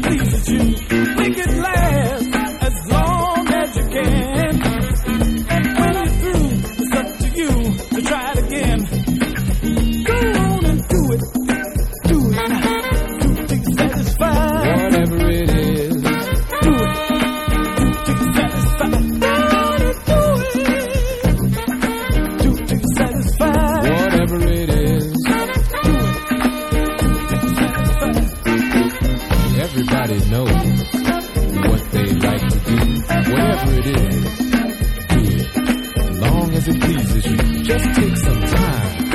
pleases you. Make it last as long as you can. And when I'm through, it's up to you to try it again. Go on and do it. Do it. Do it satisfied. Whatever it is. Do it. Do it satisfied. Do it satisfied. Whatever it is. Everybody knows what they like to do. Whatever it is, do it. As long as it pleases you, just take some time